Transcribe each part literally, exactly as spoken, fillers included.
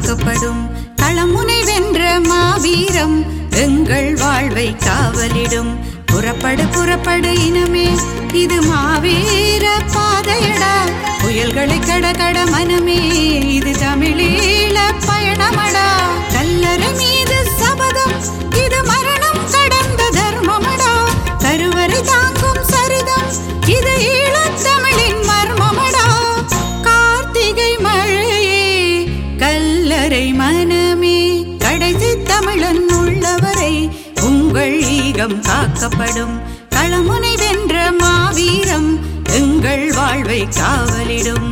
காக்கப்படும். களமுனை வென்ற மாவீரம் எங்கள் வாழ்வை காவலிடும். புறப்படு புறப்படு இனமே, இது மாவீர பாதையடா. புயல்களை கடகட மனமே, இது தமிழீழ பயணமடா. கல்லறை மீது சபதம், இது மரணம் கடந்த தர்மமடா. கருவறை தாங்கும் சரிதம், இது ஈழத்தமிழின் மர்மமடா. கார்த்திகை மழையே, கல்லறை மனமே, கடைசி தமிழன் உள்ளவரை உங்கள் ஈகம் காக்கப்படும். களமுனை வென்ற மாவீரம் எங்கள் வாழ்வை காவலிடும்.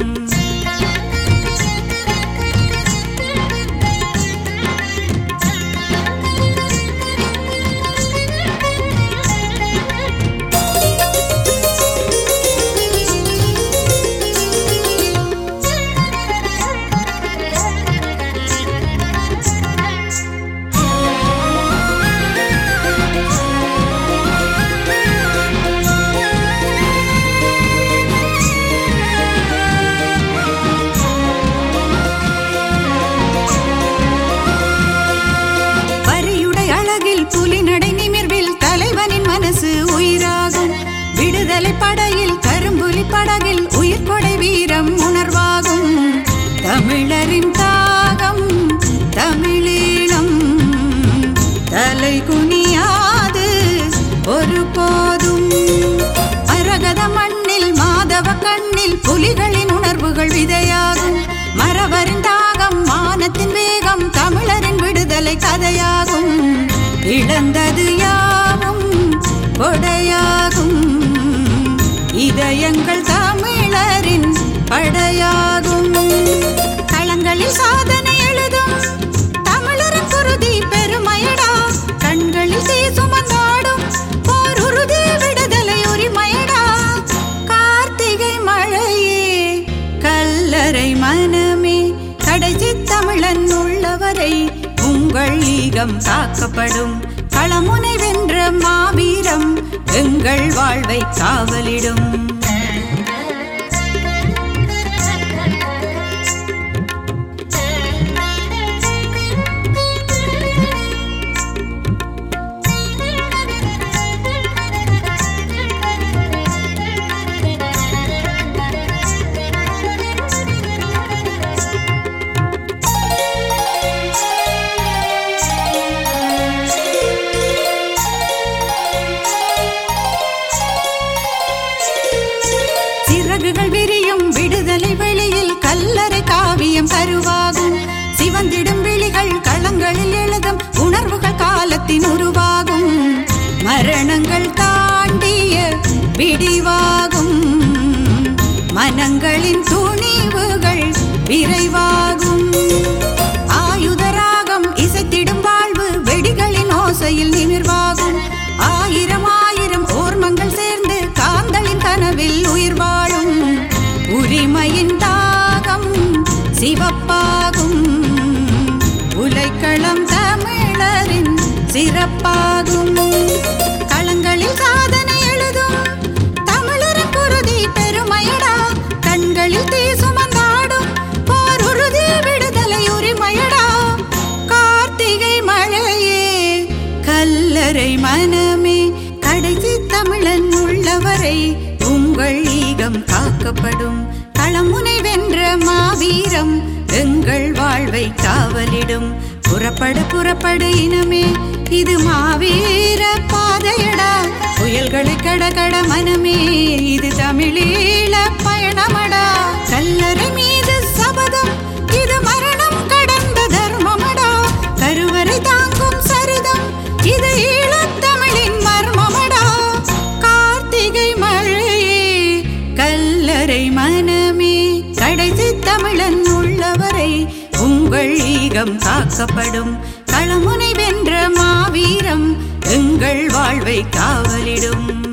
புலிநடை நிமிர்வில் தலைவனின் மனசு உயிராகும். விடுதலை படையில் கரும்புலி படகில் உயிர் கொடை வீரம் உணர்வாகும். தமிழரின் தாகம் தமிழீழம் தலை குனியாது ஒரு போதும். அரகத மண்ணில் மாதவ கண்ணில் புலிகளின் உணர்வுகள் விதையாகும். மறவரின் தாகம் மானத்தின் வேகம் தமிழரின் விடுதலை கதையாகும். இழந்தது யாவும் கொடையாகும், இதயங்கள் தமிழரின் படையாகும். களங்களில் சாதனை எழுதும் தமிழரின் குருதி பெருமையடா. கண்களில் தீ சுமந்தாடும் போர் உறுதி விடுதலை உரிமையடா. கார்த்திகை மழையே, கல்லறை மனமே, கடைசி தமிழன் உள்ளவரை உங்கள் ஈகம் காக்கப்படும். களமுனை வென்ற மாவீரம் எங்கள் வாழ்வை காவலிடும். சிறகுகள் விரியும் விடுதலை வெளியில் கல்லறை காவியம் கருவாகும். சிவந்திடும் விழிகள் களங்களில் எழுதும் உணர்வுகள் காலத்தின் உருவாகும். மரணங்கள் தாண்டிய விடிவாகும், மனங்களின் துணிவுகள் விரைவாகும். ஆயுதராகம் இசைத்திடும் வாழ்வு வெடிகளின் ஓசையில் நிமிர்வாகும். ஆயிரம் ஆயிரம் ஓர்மங்கள் சேர்ந்து காந்தளின் கனவில் உயிர் வாழும். உரிமையின் தாகம் சிவப்பாகும், உலைக்களம் தமிழரின் சிறப்பாகும். களங்களில் சாதனை எழுதும் தமிழரின் குருதி பெருமையடா. கண்களில் தீ சுமந்தாடும் போர் உறுதி விடுதலை உரிமையடா. கார்த்திகை மழையே, கல்லறை மனமே, கடைசி தமிழன் உள்ளவரை உங்கள் ஈகம் காக்கப்படும். களமுனை வென்ற மாவீரம் எங்கள் வாழ்வை காவலிடும். புறப்படு புறப்படு இனமே, இது மாவீர பாதையடா. புயல்களை கடகட மனமே, இது தமிழீழ பயணமடா. கல்லறை மீது சபதம், இது மரணம் கடந்த தர்மமடா. கருவறை தாங்கும் சரிதம், இது ஈழத்தமிழின் மர்மமடா. கார்த்திகை மழையே, கல்லறை மனமே, கடைசி தமிழன் உள்ளவரை உங்கள் ஈகம் காக்கப்படும். களமுனை வென்ற மாவீரம் எங்கள் வாழ்வை காவலிடும்.